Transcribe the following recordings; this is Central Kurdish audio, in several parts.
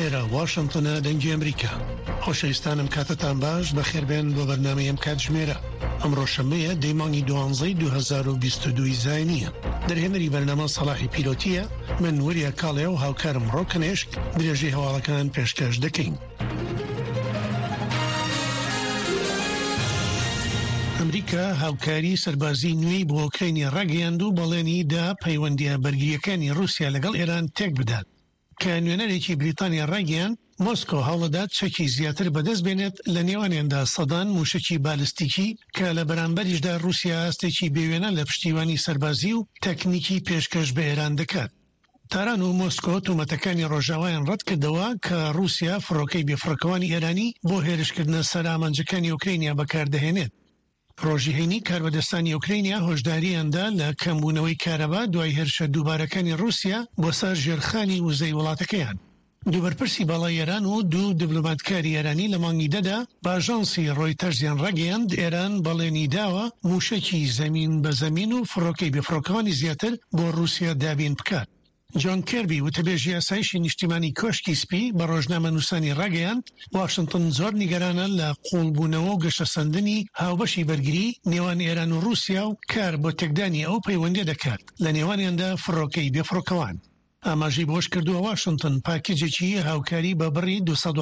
ئێرە واشنگتنە دەنگی ئەمریکا. خۆشەویستانم کاتتان باش بەخێربێن بۆ بەرنامەیەم کاتژمێرە. ئەمڕۆ شەمەیە دەیمانی 12 2022 زاینیە. دەرهێنەری بەرنامە سەلاحی پیرۆتیە، من وەریە کاڵێ و هاوکارم ڕۆکنێشک درێژەی هەواڵەکان پێشکەش دەکەین. ئەمریکا هاوکاری سەربازی نوێی بۆ ئۆکراینی ڕاگەیاند و بەڵێنی دا پەیوەندیە بەرگریەکانی رووسیا لەگەڵ ئێران تێک بدات. کە نوێنەرێکی بریتانیا ڕاگەیان مۆسکۆ هەوڵەدات چەکی زیاتر بەدەست بێنێت لە نێوانیاندا سەدان موشکی بالستیکی کە لە بەرامبەریشدا رووسیا هەستێکی بێوێنە لە پشتیوانی سەربازی و تەکنیکی پێشکەش بە ئێران دەکات. تاران و مۆسکۆ تومەتەکانی ڕۆژاوایان ڕەت کردەوە کە رووسیا فڕۆکەی بێفڕۆکەوانی ئێرانی بۆ هێرشکردنە سەر ئامانجەکانی ئوکراینیا بەکاردەهێنێت. ڕۆژیهێنی کاربەدەستانی ئوکراینیا هۆشداریاندا لە کەمبوونەوەی کارەبا دوای هێرشە دووبارەکانی رووسیا بۆ سەر ژێرخانی وزەی وڵاتەکەیان. دووبەرپرسی باڵای ئێران و دوو دیبلۆماتکاری ئێرانی لە مانگی دەدا باژانسی ڕۆیتەرزیان ڕاگەیاند ئێران بەڵێنی داوە موشکی زەمین بە زەمین و فڕۆکەی بێفڕۆکەوانی زیاتر بۆ رووسیا دابین بکات. جۆن کێربی وتەبێژی یاسایشی نیشتیمانی کۆشکی سپی بە ڕۆژنامە نووسانی ڕاگەیاند واشنگتن زۆر نیگەرانە لە قوڵبوونەوە و گەشەسەندنی هاوبەشی بەرگری نێوان ئێران و رووسیا و کار بۆ تێکدانی ئەو پەیوەندی دەکات لە نێوانیاندا فڕۆکەی بێفڕۆکەوان. ئاماژەی بۆش کردووە واشنگتن پاکیجێکی هاوکاری بە بڕی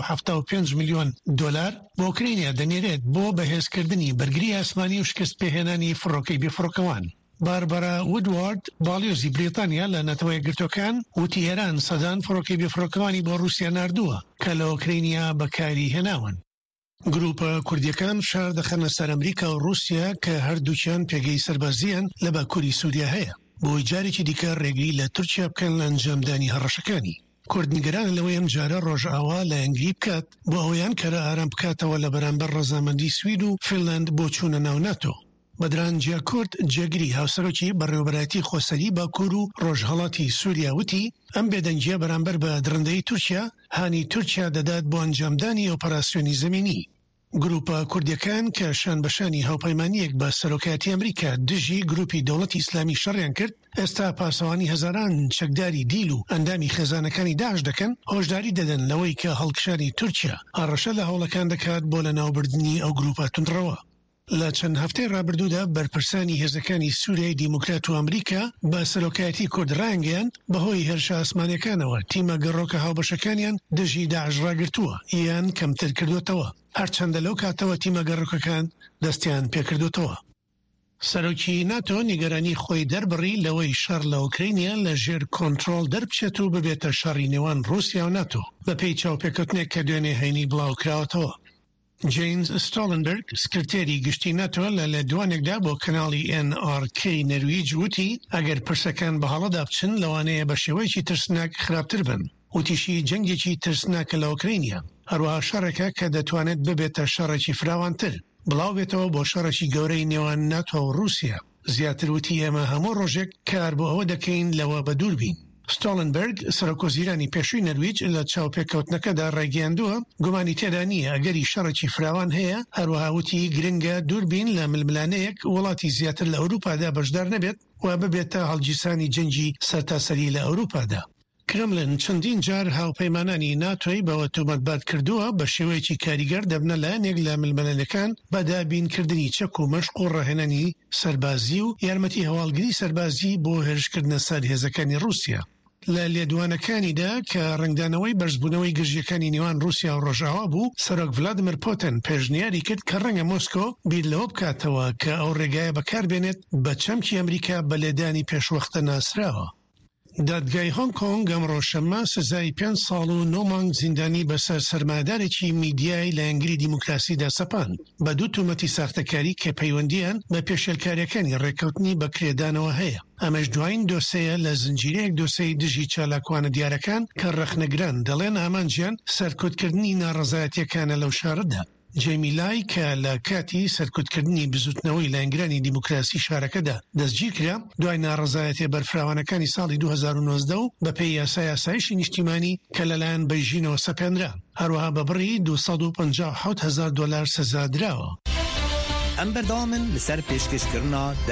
275 میلیۆن دۆلار بۆ ئوکراینیا دەنێرێت بۆ بەهێزکردنی بەرگری ئاسمانی و شکست پێهێنانی فڕۆکەی بێفڕۆکەوان. باربەرا وودوارد باڵیۆزی بریتانیا لە نەتەوەی گرتوەکان وتی ئێران سەدان فڕۆکەی بێفڕۆکەوانی بۆ رووسیا ناردووە کە لە ئوکراینیا بەکاری هێناون. گروپە کوردیەکان شار دەخەنە سەر ئەمریکا و رووسیا کە هەردووچیان پێگەی سەربازیان لە باکووری سووریا هەیە بۆی جارێکی دیکە ڕێگری لە تورکیا بکەن لە ئەنجامدانی هەڕەشەکانی. کوردنیگەران لەوەی ئەم جارە ڕۆژئاوا لە ئەنگلی بکات بۆ ئەویان کەرە ئارام بکاتەوە لە بەرامبەر ڕەزامەندی سوید و فینلاند بۆ چوونە ناو ناتۆ. بەدرانجیا کورد جێگری هاوسەرۆکی بەڕێوەبەرەتی خۆسەری باکوور و ڕۆژهەڵاتی سووریا وتی ئەم بێدەنگیە بەرامبەر بە درەندەی تورکیا هانی تورکیا دەدات بۆ ئەنجامدانی ئۆپەراسیۆنی زەمینی. گروپە کوردیەکان کە شانبەشانی هاوپەیمانیەک بە سەرۆکایەتی ئەمریکا دژی گروپی دەوڵەتی ئیسلامی شەڕیان کرد ئێستا پاسەوانی هەزاران چەکداری دیل و ئەندامی خێزانەکانی داعش دەکەن هۆشداری دەدەن لەوەی کە هەڵکشانی تورکیا هەڕەشە لە هەوڵەکان دەکات بۆ لە ناوبردنی ئەو گروپە توندڕەوە. لە چەند هەفتەی ڕابردوودا بەرپرسانی هێزەکانی سووریای دیموکرات و ئەمریکا بە سەرۆکایەتی کورد ڕانگەیان بەهۆی هێرشە ئاسمانیەکانەوە تیمە گەڕۆکە هاوبەشەکانیان دژی داعش ڕاگرتووە یان کەمتر کردوتەوە هەرچەندە لەو کاتەوە تیمە گەڕۆکەکان دەستیان پێکردوتەوە. سەرۆکی ناتۆ نیگەرانی خۆی دەربڕی لەوەی شەڕ لە ئوکراینیا لە ژێر کۆنتڕۆڵ دەربچێت و ببێتە شەڕی نێوان رووسیا و ناتۆ بە پێی چاوپێکەوتنێک کە دوێنێ هەینی بڵاوکراوەتەوە. جیمز ستۆلنبەرگ سکرتێری گشتی ناتۆ لە لێدوانێکدا بۆ کەناڵی NRK نەرویج وتی ئەگەر پرسەکان بە هەڵەدا بچن لەوانەیە بە شێوەیەکی ترسناک خراپتر بن. وتیشی جەنگێکی ترسناکە لە ئوکراینیا هەروەها شەڕێکە کە دەتوانێت ببێتە شەڕێکی فراوانتر بڵاو بێتەوە بۆ شەڕێکی گەورەی نێوان ناتۆ و رووسیا. زیاتر وتی ئێمە هەموو ڕۆژێک کار بۆ ئەوە دەکەین لەوە بە دوور بین. ستۆلنبەرگ سەرۆکۆزیرانی پێشووی نەرویج لە چاوپێکەوتنەکەدا ڕێگەیاندووە گومانی تێدا نییە ئەگەری شەڕێکی فراوان هەیە هەروەها وتی گرنگە دووربین لە ململانەیەک وڵاتی زیاتر لە ئەوروپادا بەشدار نەبێت و ببێتە هەڵگیرسانی جەنگی سەرتاسەری لە ئەوروپادا. کرملن چەندین جار هاوپەیمانانی ناتۆی بەوە تۆمەتبات کردووە بە شێوەیەکی کاریگەر دەبنە لایەنێک لە ململانەکان بە دابینکردنی چەک و مەشق و ڕاهێنانی سەربازی و یارمەتی هەواڵگری سەربازی بۆ هێرشکردنە سەر هێزەکانی رووسیا. لە لێدوانەکانیدا کە ڕنگدانەوەی بەرزبوونەوەی گژیەکانی نێوان رووسیا و ڕۆژاوا بوو سەرۆک ڤلادیمیر پوتین پێشنیاری کرد کە ڕەنگە مۆسکۆ بیر لەوە بکاتەوە کە ئەو ڕێگایە بەکاربێنێت بە چەمکی ئەمریکا بە لێدانی پێشوەختە ناسراوە. دادگای هۆنگ کۆنگ ئەمڕۆ شەممە سزای 5 ساڵ و 9 مانگ زیندانی بەسەر سەرمادارێکی میدیای لە ئەنگلی دیموکراسیدا سەپاند بە دوو تومەتی ساختەکاری کە پەیوەندیان بە پێشێلکاریەکانی ڕێکەوتنی بەکرێدانەوە هەیە. ئەمەش دوایین دۆسەیە لە زنجیرەیەک دۆسەی دژی چالاکوانە دیارەکان کە ڕەخنەگران دەڵێن ئامانجیان سەرکوتکردنی ناڕەزایەتیەکانە لەو شارەدا. جەیمی لای کە لە کاتی سەرکوتکردنی بزوتنەوەی لە ئەنگرانی دیموکراسی شارەکەدا دەستگیر کرا دوای ناڕەزایەتیە بەرفراوانەکانی ساڵی 2019 و بە پێی یاسایشی نیشتیمانی کە لەلایەن بەیژینەوە سەپێنرا هەروەها بە بڕی 257,000 دۆلار سەزادراوە. ئەم بەردەوامن لەسەر پێشکەشکردنا